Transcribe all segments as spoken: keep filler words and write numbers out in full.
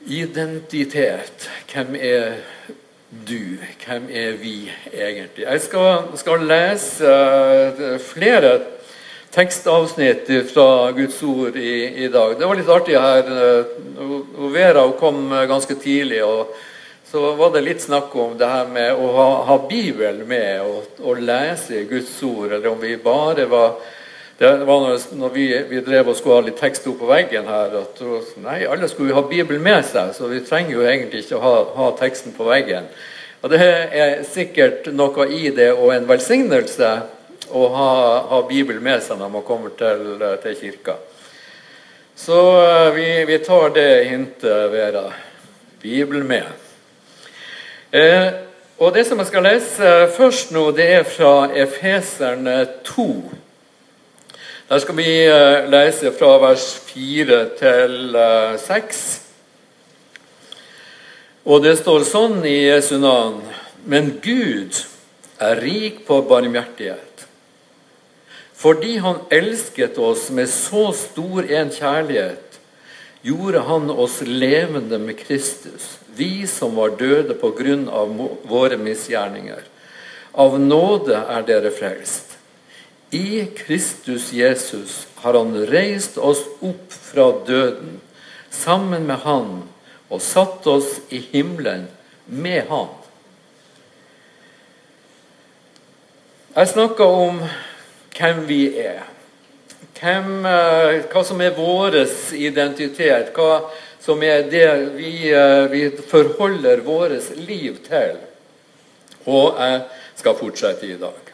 Identitet. Hvem er du? Hvem er vi egentlig? Jeg skal, skal lese uh, flere tekstavsnitt fra Guds ord i, i dag. Det var litt artig her. Uh, Vera kom ganske tidlig, og så var det litt snakk om det her med å ha, ha Bibelen med og, og lese Guds ord, eller om vi bare var Det var når, når vi, vi drev og skulle ha litt tekst opp på veggen her, at nei, alle skulle ha Bibelen med seg, så vi trenger jo egentlig ikke å ha, ha teksten på veggen. Og det er sikkert noe i det, og en velsignelse å ha, ha Bibelen med seg når man kommer til, til kirka. Så vi, vi tar det hintet, Vera. Bibelen med. Eh, og det som jeg skal lese først nå, det er fra Efeserne to. Der skal vi lese fra vers fire til seks. Og det står sånn i Jesu navn: Men Gud er rik på barmhjertighet. Fordi han elsket oss med så stor en kjærlighet, gjorde han oss levende med Kristus, vi som var døde på grunn av våre misgjerninger. Av nåde er dere frelst. I Kristus Jesus har han reist oss opp fra døden, sammen med han, og satt oss i himmelen med han. Jeg snakker om hvem vi er. Hvem, hva som er vår identitet, hva som er det vi, vi forholder vårt liv til. Og jeg skal fortsette i dag.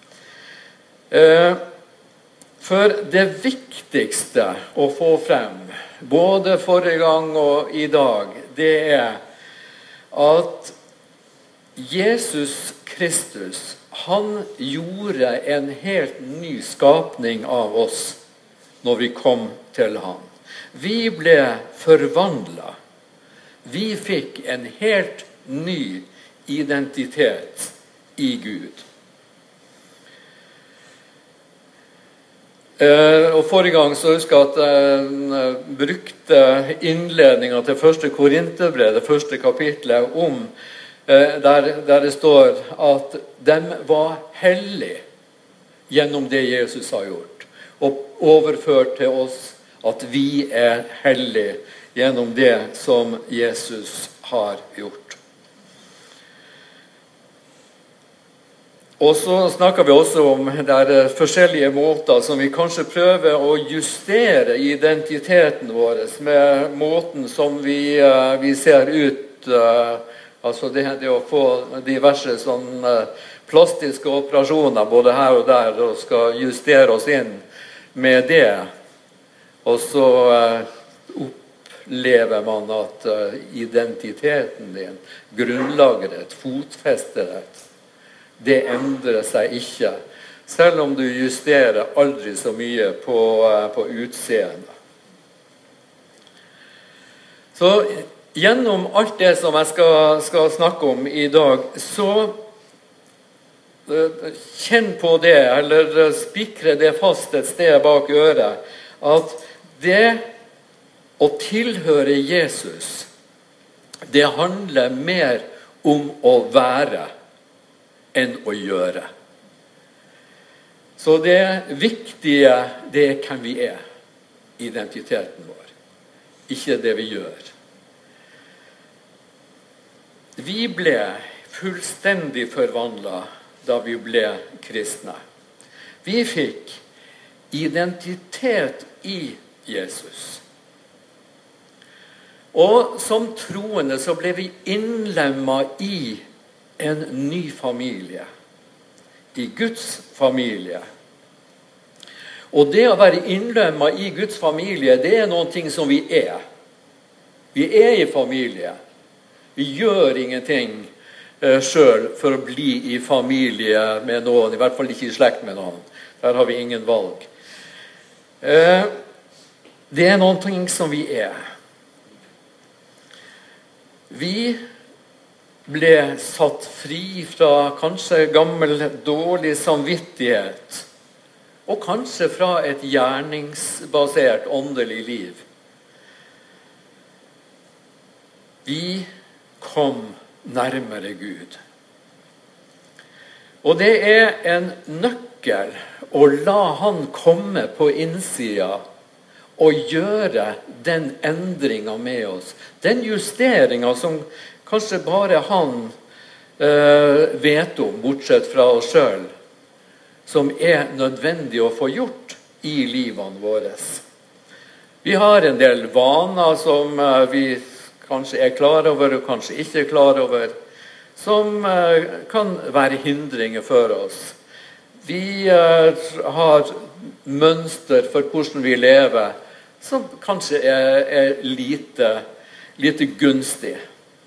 For det viktigste å få frem, både forrige gang og i dag, det er at Jesus Kristus, han gjorde en helt ny skapning av oss når vi kom til han. Vi ble forvandlet. Vi fikk en helt ny identitet i Gud. Uh, og forrige gang så husker jeg at jeg uh, brukte innledningen til første Korinterbrev, det første kapitlet, om uh, der, der det står at de var hellige gjennom det Jesus har gjort, og overført til oss at vi er hellige gjennom det som Jesus har gjort. Og så snakker vi også om der forskjellige måter som vi kanskje prøver å justere identiteten vår med måten som vi, vi ser ut, altså det, det å få diverse sånn plastiske operasjoner både her og der, og skal justere oss inn med det. Og så opplever man at identiteten din, grunnlaget ditt, fotfestet ditt, det endrer seg ikke, selv om du justerer aldri så mye på, på utseendet. Så gjennom alt det som jeg skal, skal snakke om i dag, så kjenn på det, eller spikre det fast et sted bak øret, at det å tilhøre Jesus, det handler mer om å være enn å gjøre. Så det viktige, det er hvem vi er, identiteten vår, ikke det vi gjør. Vi ble fullstendig forvandlet da vi ble kristne. Vi fikk identitet i Jesus. Og som troende så ble vi innlemmet i en ny familie, i Guds familie. Og det å være innlemmet i Guds familie, det er noen ting som vi er. Vi er i familie. Vi gjør ingenting uh, selv for å bli i familie med noen, i hvert fall ikke i slekt med noen. Der har vi ingen valg. Uh, det er noen ting som vi er. Vi ble satt fri fra kanskje gammel dårlig samvittighet, og kanskje fra et gjerningsbasert åndelig liv. vi kom nærmere Gud. Og det er en nøkkel å la han komme på innsida og gjøre den endringen med oss. Den justeringen som kanskje bare han eh, vet om, bortsett fra oss selv, som er nødvendig å få gjort i livene våre. Vi har en del vaner som eh, vi kanskje er klar over og kanskje ikke er klar over, som eh, kan være hindringer for oss. Vi eh, har mønster for hvordan vi lever, som kanskje er, er lite, lite gunstig.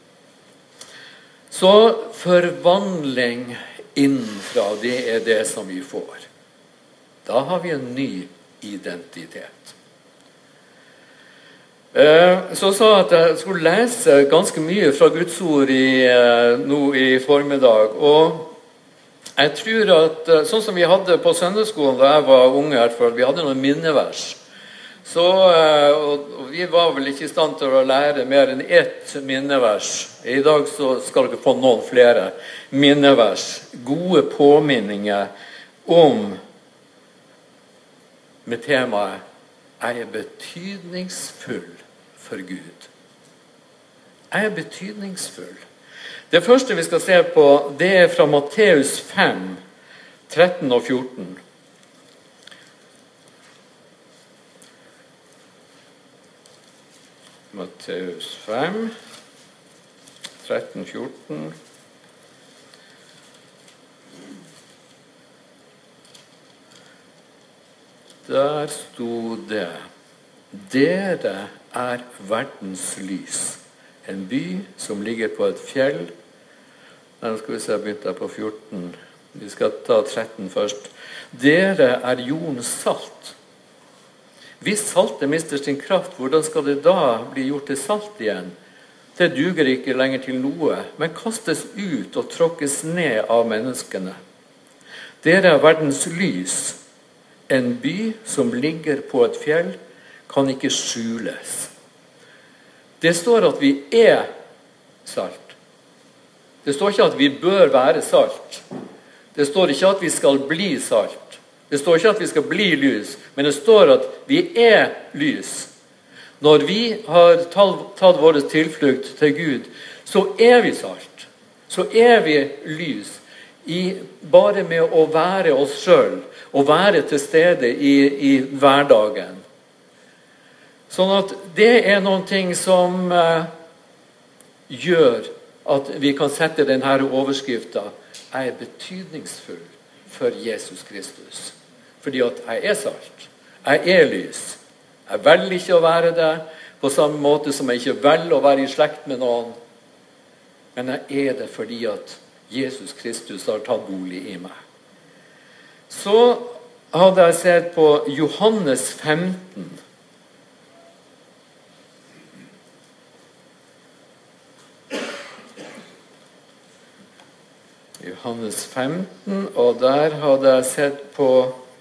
Så forvandling innenfra, det er det som vi får. Da har vi en ny identitet. Så sa jeg at jeg skulle lese ganske mye fra Guds ord i, nå i formiddag. Og jeg tror at, sånn som vi hadde på søndagsskolen da jeg var unge, i hvert fall, vi hadde noen minnevers. Så, og vi var vel ikke i stand til å lære mer enn ett minnevers. I dag så skal dere få noen flere minnevers. Gode påminninger om med temaet «Jeg er betydningsfull for Gud». Jeg er betydningsfull. Det første vi skal se på, det er fra Matteus fem, tretten og fjorten. Matteus fem, tretten, fjorten. Der sto det: Dere er verdens lys, en by som ligger på et fjell. Nå skal vi se, jeg begynte på fjorten. Vi skal ta tretten først. Dere er jordens salt. Hvis saltet mister sin kraft, hvordan skal det da bli gjort til salt igjen? Det duger ikke lenger til noe, men kastes ut og tråkkes ned av menneskene. Dere er verdens lys. En by som ligger på et fjell, kan ikke skjules. Det står at vi er salt. Det står ikke at vi bør være salt. Det står ikke at vi skal bli salt. Det står ikke at vi skal bli lys, men det står at vi er lys. Når vi har tatt vår tilflukt til Gud, så er vi salt. Så er vi lys. I, bare med å være oss selv, og være til stede i, i hverdagen. Sånn at det er noen ting som eh, gjør at vi kan sette denne overskriften: Jeg er betydningsfull for Jesus Kristus. Fordi at jeg er salt. Jeg er lys. Jeg velger ikke å være det på samme måte som jeg ikke velger å være i slekt med noen. Men jeg er det fordi at Jesus Kristus har tatt bolig i meg. Så hadde jeg sett på Johannes femten. Johannes femten, og der hadde jeg sett på...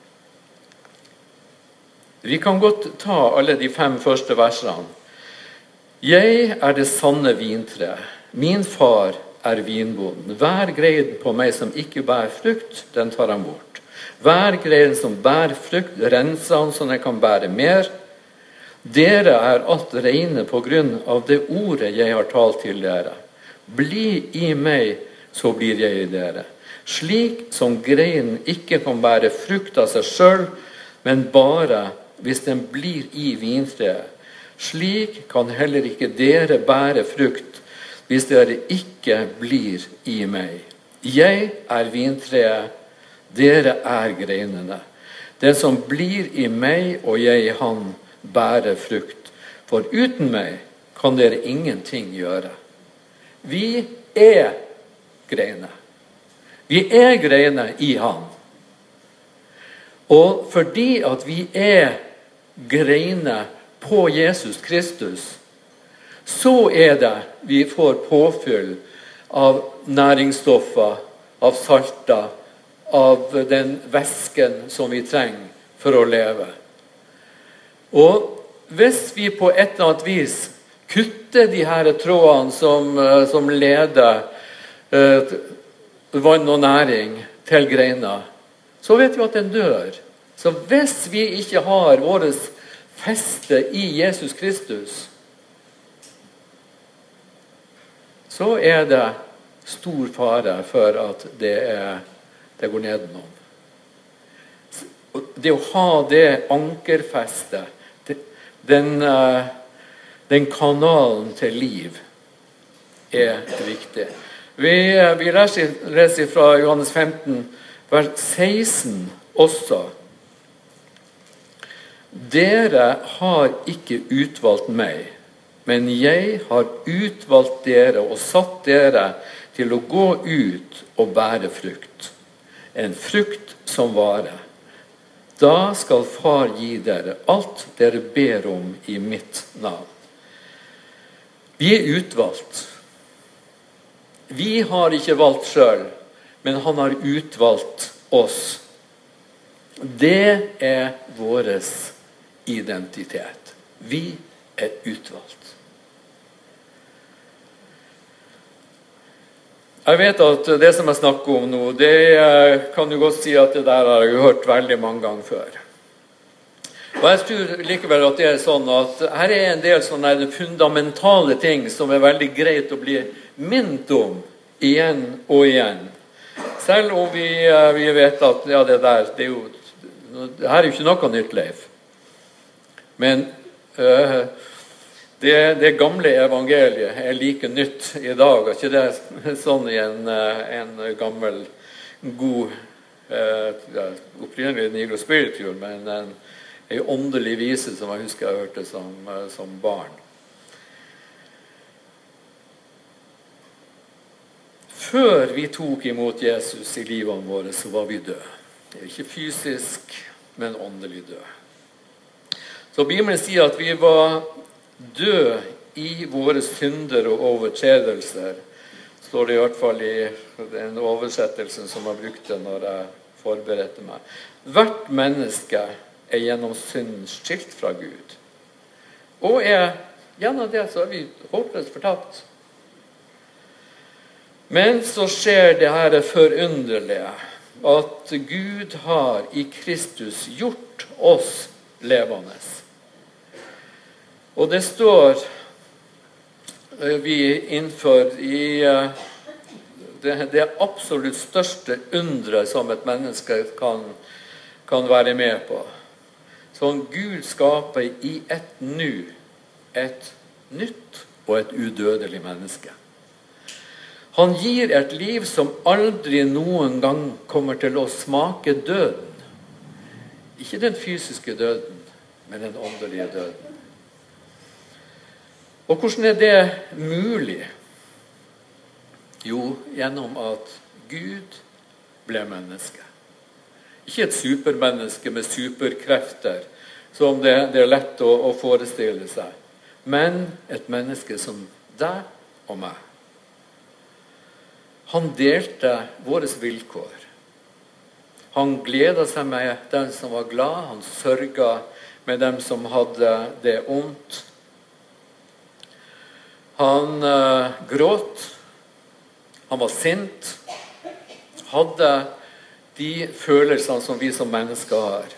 Vi kan godt ta alle de fem første versene. Jeg er det sanne vintre. Min far er vinbonden. Hver grein på meg som ikke bærer frukt, den tar han bort. Hver grein som bærer frukt, renser han så den kan bære mer. Dere er alt rene på grunn av det ordet jeg har talt til dere. Bli i meg, så blir jeg i dere. Slik som greinen ikke kan bære frukt av seg selv, men bare hvis den blir i vintreet. Slik kan heller ikke dere bære frukt hvis dere ikke blir i meg. Jeg er vintreet, dere er greinene. Den som blir i meg og jeg i han, bærer frukt. For uten meg kan dere ingenting gjøre. Vi er greiner. Vi er greiner i han. Og fordi at vi er greiner på Jesus Kristus, så er det vi får påfyll av næringsstoffer, av salter, av den væsken som vi trenger for å leve. Og hvis vi på et eller annet vis kutte de her trådene som, som leder eh, vann og næring til greina, så vet vi at den dør. Så hvis vi ikke har vårt feste i Jesus Kristus, så er det stor fare for at det, er, det går nedenom. Det å ha det ankerfestet, det, den, den kanalen til liv, er viktig. Vi, vi leser, leser fra Johannes femten, vers seksten også. Dere har ikke utvalgt meg, men jeg har utvalgt dere og satt dere til å gå ut og bære frukt. En frukt som varer. Da skal far gi dere alt dere ber om i mitt navn. Vi er utvalgt. Vi har ikke valgt selv, men han har utvalgt oss. Det er våres identitet. Vi er utvalgt. Jeg vet at det som jeg snakker om nå, det kan du godt si at det der har jeg hørt veldig mange ganger før. Og jeg tror likevel at det er sånn at her er en del sånne fundamentale ting som er veldig greit å bli minnet om igjen og igjen. Selv om vi, vi vet at ja, det der, det er jo, det her er jo ikke noe nytt, Leif. Men øh, det, det gamle evangeliet er like nytt i dag. Er ikke det sånn i en, en gammel, god, øh, opprinnelig Negro Spiritual, men en, en åndelig vise som jeg husker jeg hørte som, som barn. Før vi tok imot Jesus i livene våre, så var vi døde. Det er ikke fysisk, men åndelig døde. Så Bibelen sier at vi var døde i våre synder og overtredelser. Står det i hvert fall i den oversettelsen som jeg brukte når jeg forberedte meg. Hvert menneske er gjennom synden skilt fra Gud. Og er, gjennom det så er vi håpløst fortapt. Men så skjer det her forunderlige, at Gud har i Kristus gjort oss levende. Og det står vi innenfor i det, det absolutt største undret som et menneske kan, kan være med på. Som Gud skaper i et nu, et nytt og et udødelig menneske. Han gir et liv som aldri noen gang kommer til å smake døden. Ikke den fysiske døden, men den åndelige døden. Og hvordan er det mulig? Jo, gjennom at Gud ble menneske. Ikke et supermenneske med superkrefter, som det, det er lett å, å forestille seg, men et menneske som deg og meg. Han delte våre vilkår. Han gledet seg med dem som var glad, han sørget med dem som hadde det ondt. Han uh, gråt, han var sint, hadde de følelsene som vi som mennesker har.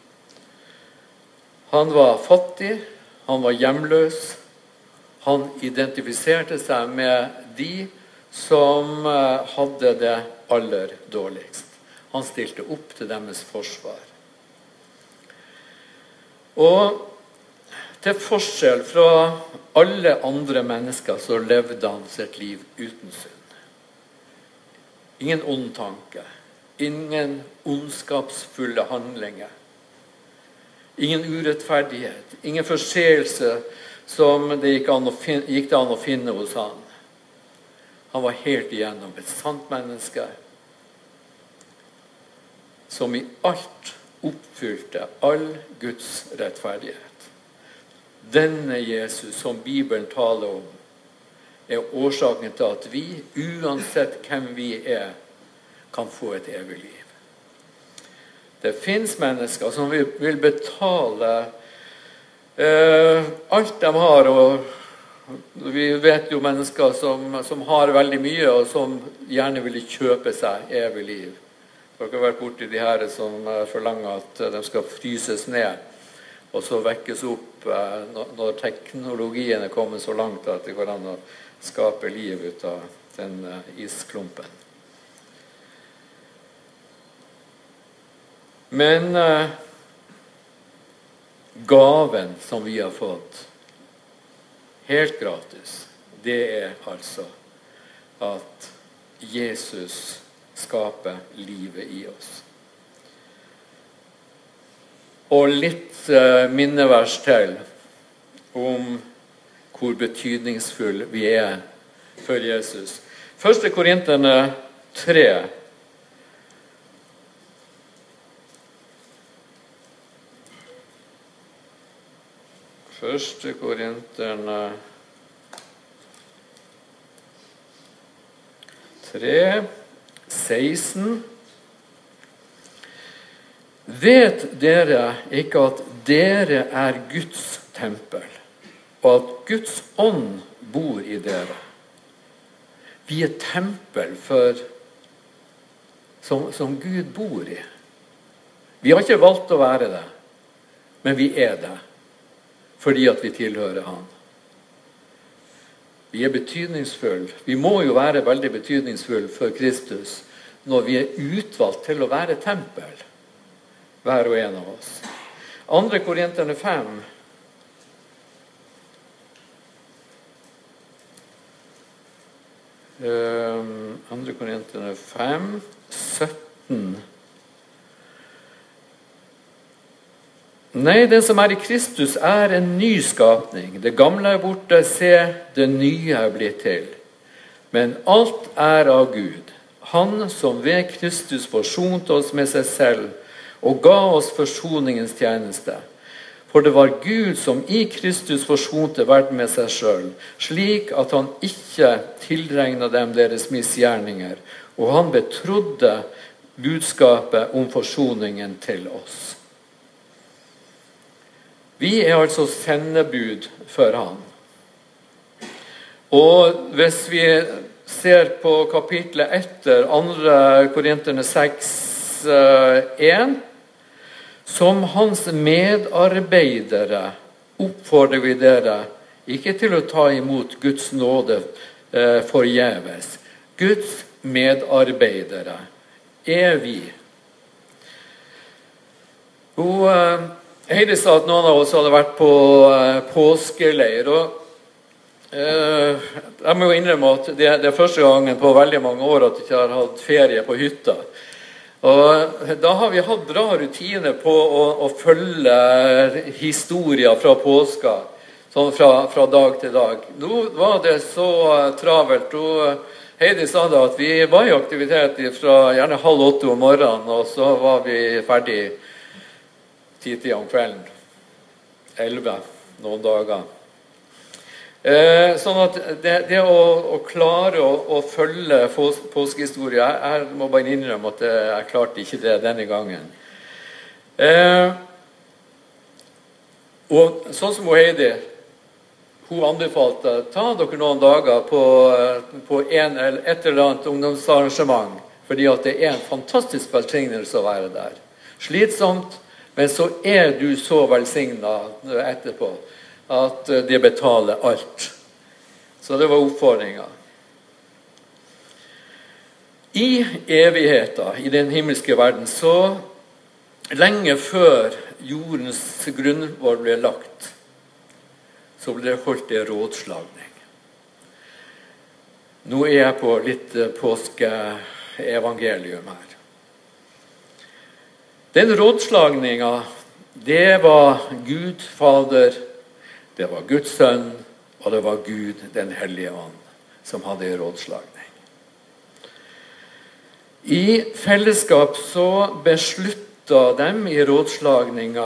Han var fattig, han var hjemløs, han identifiserte seg med de som uh, hadde det aller dårligst. Han stilte opp til deres forsvar. Og til forskjell fra alle andre mennesker så levde han sitt liv uten synd. Ingen ond tanke, ingen ondskapsfulle handlinger, ingen urettferdighet, ingen forseelse som det gikk, an å finne, gikk det an å finne hos han. Han var helt igjennom et sant menneske som i alt oppfylte all Guds rettferdighet. Denne Jesus som Bibelen taler om, er årsaken til at vi, uansett hvem vi er, kan få et evig liv. Det finnes mennesker som vil betale eh, alt de har, og, Vi vet jo mennesker som, som har veldig mye, og som gjerne vil kjøpe seg evig liv. Dere har vært borti de her som forlanger at de skal fryses ned, og så vekkes opp når teknologien er kommet så langt at det går an å skape liv ut av den isklumpen. Men eh, gaven som vi har fått, helt gratis, det er altså at Jesus skaper livet i oss. Og litt eh, minnevers til om hvor betydningsfull vi er for Jesus. Første Korinterne tre. Første Korinterne tre, seksten. Vet dere ikke at dere er Guds tempel, og at Guds ånd bor i dere? Vi er tempel for, som, som Gud bor i. Vi har ikke valgt å være det, men vi er det, fordi at vi tilhører han. Vi er betydningsfull. Vi må jo være veldig betydningsfull for Kristus når vi er utvalgt til å være tempel, hver og en av oss. Andre Korinterne fem. Um, Andre Korinterne fem, sytten. Nei, den som er i Kristus er en ny skapning. Det gamle er borte, se, det nye er blitt til. Men alt er av Gud. Han som ved Kristus forsonte oss med seg selv og ga oss forsoningens tjeneste. For det var Gud som i Kristus forsonte verden med seg selv, slik at han ikke tilregnet dem deres misgjerninger, og han betrodde budskapet om forsoningen til oss. Vi er altså sendebud for han. Og hvis vi ser på kapitlet etter andre Korinterne seks, en, som hans medarbeidere oppfordrer vi dere ikke til å ta imot Guds nåde forgjeves. Guds medarbeidere er vi. Og Heidi sa at noen av oss hadde vært på uh, påskeleir, og uh, jeg må jo innrømme at det, det er første gangen på veldig mange år at jeg ikke har hatt ferie på hytta. Og da har vi hatt bra rutine på å, å følge historier fra påska, sånn fra, fra dag til dag. Nå var det så uh, travelt, og Heidi sa da at vi var i aktivitet fra gjerne halv åtte om morgenen, og så var vi ferdig tid om kvelden, elleve, noen dager. Eh, sånn at det, det å, å klare å, å følge pås, påskehistorie, jeg, jeg må bare innrømme at jeg klarte ikke det denne gangen. Eh, og sånn som Heidi, hun anbefalte, ta dere noen dager på, på en, et eller annet ungdomsarrangement, fordi at det er en fantastisk velsignelse å være der. Slitsomt, men så er du så velsignet etterpå at det betaler alt. Så det var oppfordringen. I evigheten, i den himmelske verden, så lenge før jordens grunnvoll ble lagt, så ble det holdt en rådslagning. Nå er jeg på litt påskeevangelium her. Den rådslagninga, det var Gud Fader, det var Guds Sønn, og det var Gud den Hellige Ånd som hadde en rådslagning. I fellesskap så beslutta dem i rådslagninga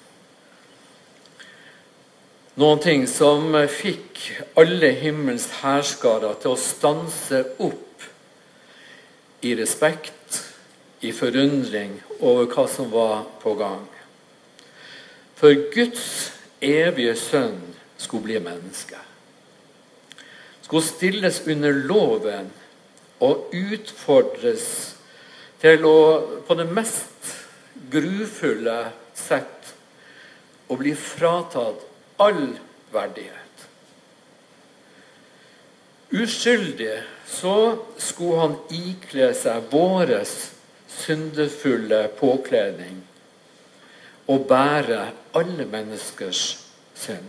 noen ting som fikk alle himmels herskere til å stanse opp i respekt, i forundring over hva som var på gang. For Guds evige sønn skulle bli menneske. skulle stilles under loven og utfordres til å på det mest grufulle sett å bli fratatt all verdighet. Uskyldig så skulle han ikle seg våres syndefulle påkledning og bære alle menneskers synd.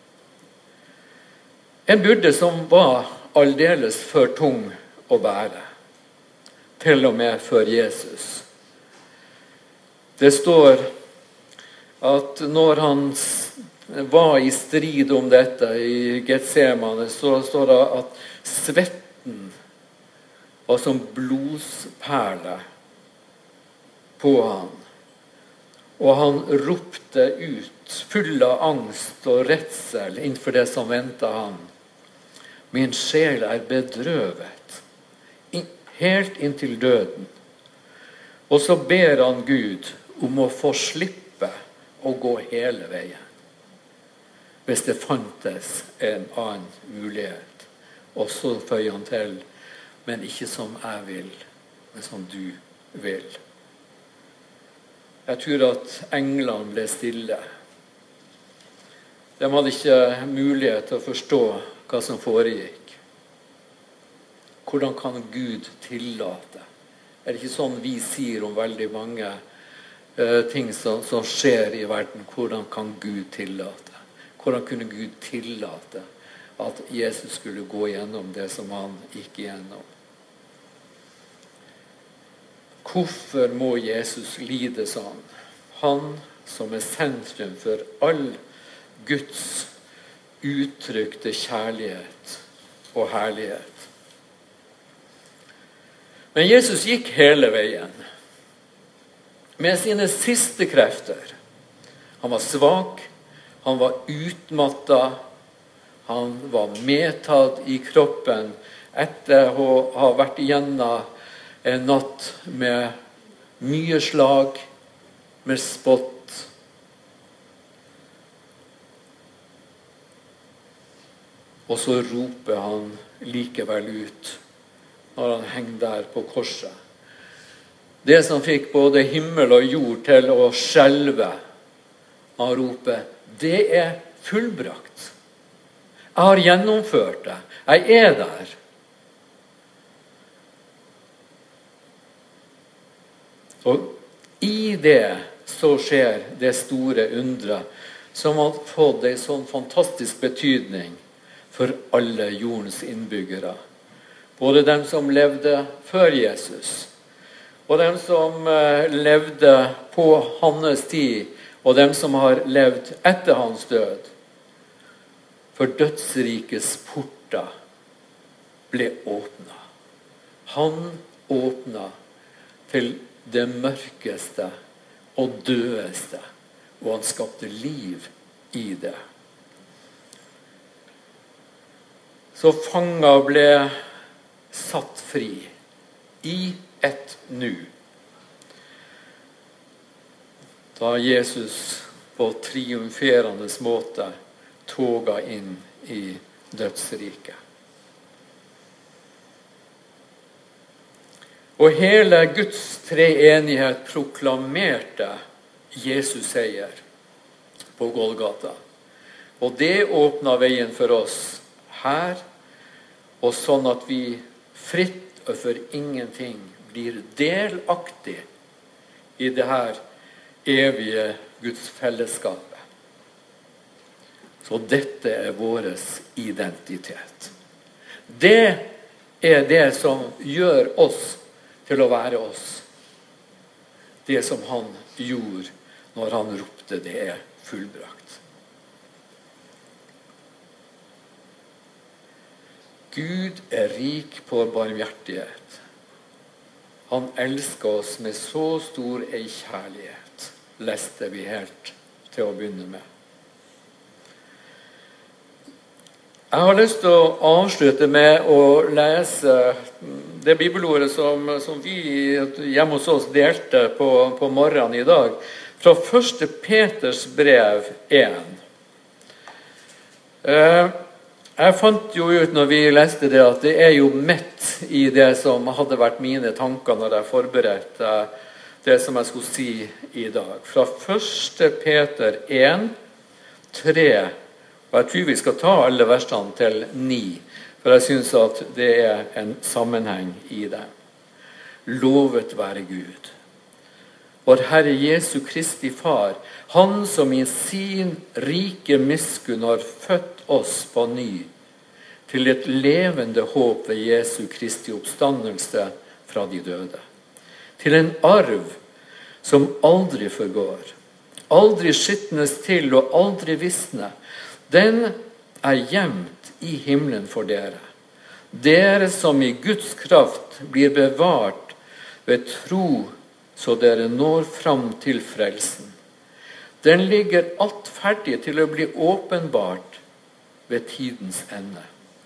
En byrde som var aldeles for tung å bære, til og med for Jesus. Det står at når han var i strid om dette i Getsemane, så står det at svetten var som blodsperle på han. Og han ropte ut, full av angst og redsel innenfor det som ventet han. Min sjel er bedrøvet, helt inntil døden. Og så ber han Gud om å få slippe å gå hele veien. Hvis det fantes en annen mulighet. Og så føyer han til, men ikke som jeg vil, men som du vil. Jeg tror at englene ble stille. De hadde ikke mulighet til å forstå hva som foregikk. Hvordan kan Gud tillate? Er det ikke sånn vi sier om veldig mange uh, ting som, som skjer i verden? Hvordan kan Gud tillate? Hvordan kunne Gud tillate at Jesus skulle gå gjennom det som han gikk igjennom? Hvorfor må Jesus lide sånn? Han som er sentrum for all Guds uttrykte kjærlighet og herlighet. Men Jesus gikk hele veien med sine siste krefter. Han var svak, han var utmattet, han var medtatt i kroppen etter å ha vært igjennom en natt med mye slag, med spott. Og så roper han likevel ut når han henger der på korset. Det som fikk både himmel og jord til å skjelve. Han roper, det er fullbrakt. Jeg har gjennomført det. Jeg er der. Og i det så skjer det store undret som har fått en sånn fantastisk betydning for alle jordens innbyggere. Både dem som levde før Jesus, og dem som levde på hans tid, og dem som har levd etter hans død. For dødsrikets porter ble åpnet. Han åpnet til det mørkeste og dødeste, og han skapte liv i det. Så fanger ble satt fri i et nu. Da Jesus på triumferende måte toga inn i dødsriket. Og hele Guds treenighet proklamerte Jesus seier på Golgata. Og det åpnet veien for oss her, og sånn at vi fritt og for ingenting blir delaktig i det her evige Guds fellesskapet. Så dette er vår identitet. Det er det som gjør oss til å være oss. Det som han gjorde når han ropte det er fullbrakt. Gud er rik på barmhjertighet. Han elsker oss med så stor ei kjærlighet, leste vi helt til å begynne med. Jeg har lyst til å avslutte med å lese det bibelordet som, som vi hjemme hos oss delte på, på morgenen i dag, fra første Peters brev én. Jeg fant jo ut når vi leste det at det er jo midt i det som hadde vært mine tanker når jeg forberedte det som jeg skulle si i dag. Fra første Peter én, tre, og jeg tror vi skal ta alle versene til ni, for jeg synes at det er en sammenheng i det. Lovet være Gud, vår Herre Jesu Kristi Far, han som i sin rike miskunn har født oss på ny, til et levende håp ved Jesu Kristi oppstandelse fra de døde. Til en arv som aldri forgår, aldri skitnes til og aldri visne. Den er gjemt i himmelen for dere. Dere som i Guds kraft blir bevart ved tro, så dere når fram til frelsen. Den ligger alt ferdig til å bli åpenbart ved tidens ende.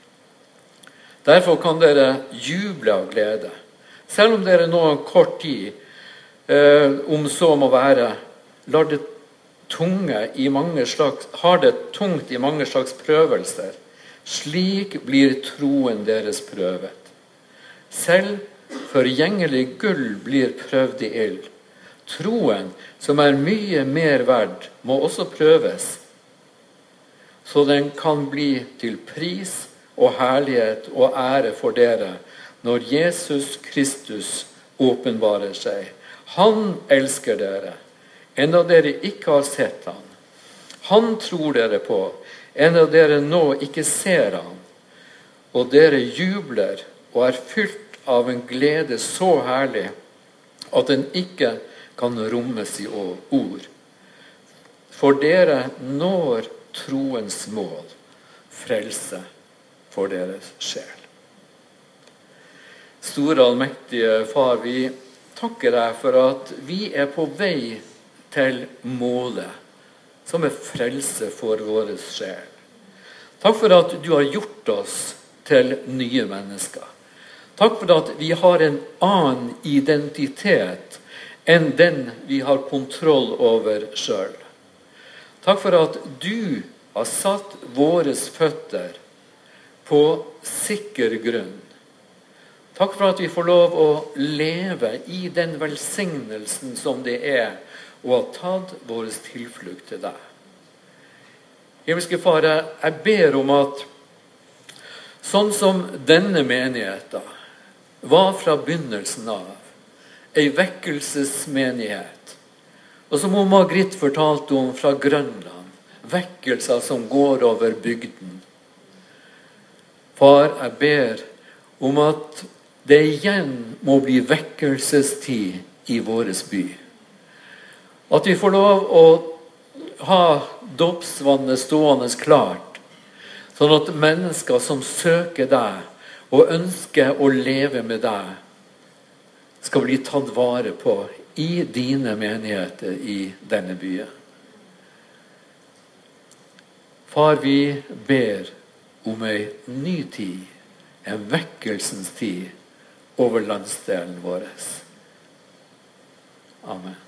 Derfor kan dere juble av glede, selv om dere nå en kort tid, eh, om så må være, lar det tunge i mange slags, har det tungt i mange slags prøvelser. Slik blir troen deres prøvet. Selv forgjengelig gull blir prøvd i ild. Troen, som er mye mer verd, må også prøves, så den kan bli til pris og herlighet og ære for dere når Jesus Kristus åpenbarer seg. Han elsker dere, enda dere ikke har sett han. Han tror dere på, enda dere nå ikke ser han. Og dere jubler og er fylt av en glede så herlig at den ikke kan rommes i ord. For dere når troens mål, frelse for deres sjel. Store allmektige Far, vi takker deg for at vi er på vei til målet, som er frelse for vår sjel. Takk for at du har gjort oss til nye mennesker. Takk for at vi har en annen identitet enn den vi har kontroll over selv. Takk for at du har satt våre føtter på sikker grunn. Takk for at vi får lov å leve i den velsignelsen som det er å ha tatt vår tilflukt til deg. Himmelske Far, jeg ber om at sånn som denne menigheten var fra begynnelsen av, en vekkelsesmenighet, og som Margrit fortalte om fra Grønland, vekkelser som går over bygden. Far, jeg ber om at det igjen må bli vekkelsestid i vår by. At vi får lov å ha dåpsvannet stående klart, sånn at mennesker som søker deg og ønsker å leve med deg, skal bli tatt vare på i dine menigheter i denne byen. Far, vi ber om en ny tid, en vekkelsens tid over landsdelen vår. Amen.